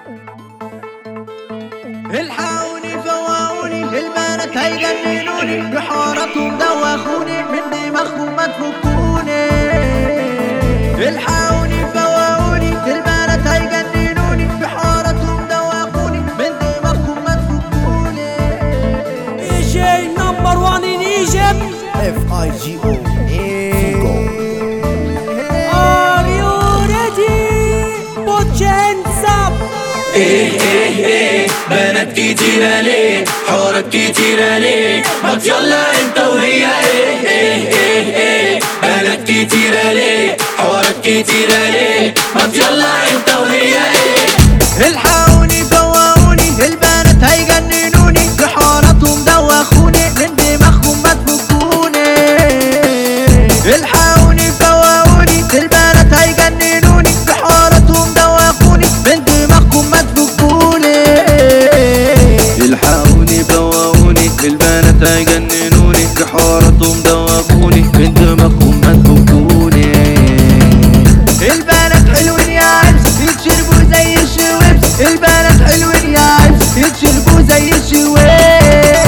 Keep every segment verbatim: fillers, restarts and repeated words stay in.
الحقوني فوقوني البنات هيجننوني بحواراتهم دوخوني من دماغهم ما تفكوني. الحقوني فوقوني البنات هيجننوني بحواراتهم دوخوني من دماغهم ما تفكوني. دي جي نمبر وان in Egypt اف اي جي او Are you ready? Put your hands up. ايه ايه ايه بنات كتيرة ليه حوارات كتيرة ليه ما يلا انت وهي. ايه ايه ايه ايه بنات كتيرة ليه حوارات كتيرة ليه ما يلا انت وهي. ايه الحقوني فوقوني البنات هيجننوني بحواراتهم دوخوني من دماغهم ما تفكوني. الحقوني فوقوني البنات هيجننوني بحواراتهم دوخوني من دماغهم ما تفكوني. الحقوني فوقوني البنات هيجننوني بحواراتهم دوخوني من دماغهم ما تفكوني. البنات حلوين يا عبس يتشربوا زي الشويبس. البنات حلوين يا عبس يتشربوا زي الشويبس.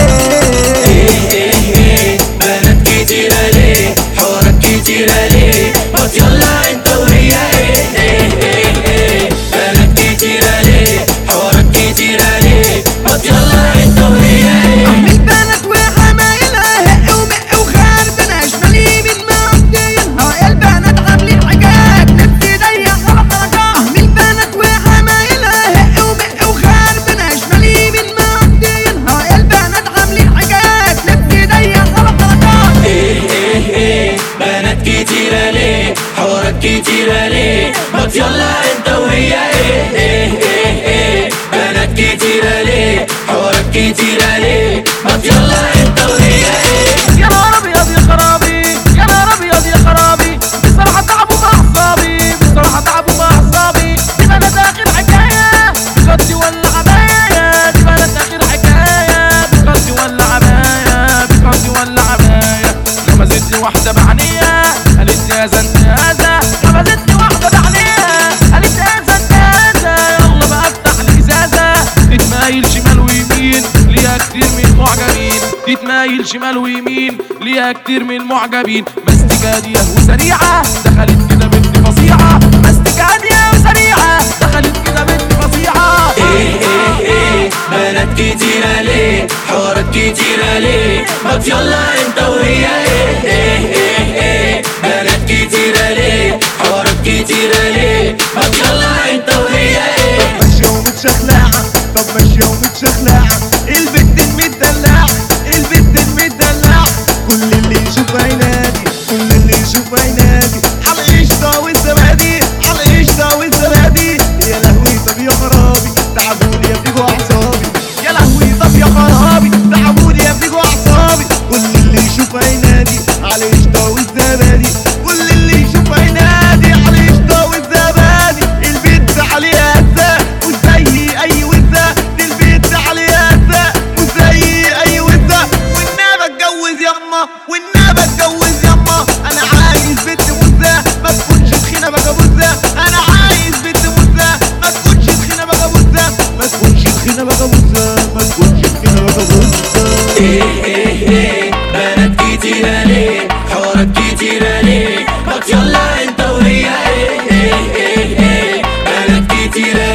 ايه ايه ايه بنات كتيرة ليه حوارات كتيرة ليه ما يلا انت وهي. ايه ايه ايه ايه بنات كتيرة ليه حوارات كتيرة ليه ما يلا انت وهي. أم البنات وحمايلها هق ومق وخربانة شمال يمين مقضيينها. البنات عاملين حاجات نفسي ضيق على حركة. أم البنات وحمايلها هق ومق وخربانة شمال يمين مقضيينها. البنات عاملين حاجات نفسي ضيق على حركة. ايه ايه ايه بنات كتيرة ليه حوارات كتيرة ليه ما يلا انت وهي. ايه ايه ايه ايه بنات كتيرة ليه حوارات كتيرة ليه ما يلا انت وهي. ايه يا نهار ابيض يا خرابي يا نهار ابيض يا خرابي. بصراحة تعبوا مع اعصابي بصراحة تعبوا مع اعصابي. دي بنات اخر حكاية بغطي ولا عباية. دي بنات اخر حكاية بغطي ولا عباية بغطي ولا عباية. غمزتني واحدة بعينيها قالت لي يا زنت هذا. غمزتني واحدة بعينيها قالت لي يا زنت هذا. يلا بقى افتح الازازة. تتمايل شمال ويمين ليها كتير من المعجبين. تتمايل شمال ويمين ليها كتير من المعجبين. مستك هادية وسريعة دخلت كده بنت فظيعة. مستك هادية وسريعة دخلت كده بنت فظيعة. ايه ايه ايه بنات كتيرة ليه حوارات كتيرة ليه ما يلا انت وهي. ايه ايه ايه ايه بنات كتيرة ليه حوارات كتيرة ليه ما يلا انت وهي. ايه ماشية ومتشخلعة طب ماشية ومتشخلعة البت المدلعة البت المدلعة. كل اللي يشوفها ينادي كل اللي يشوفها ينادي على القشطة والزبادي على القشطة والزبادي. يا لهوي طب يا خرابي تعبوني يا بيجوا أعصابي. يا لهوي طب يا خرابي تعبوني يا بيجوا أعصابي. كل اللي يشوفها ينادي على القشطة والزبادي. كل اللي يشوفها ينادي على القشطة والزبادي. البت عليها هزة وزي أي وزة. دي البت عليها هزة وزي أي وزة. والنبي اتجوز يما والنبي اتجوز يما. أنا عايز بنت مزة ما تكونش تخينة بقى بزة. أنا عايز بنت مزة ما تكونش تخينة بقى بزة. ما تكونش تخينة بقى بزة ما تكونش تخينة بقى بزة. ايه ايه ايه بنات كتيرة ليه حوارات كتيرة ليه ما يلا انت وهي. ايه ايه ايه ايه بنات كتيرة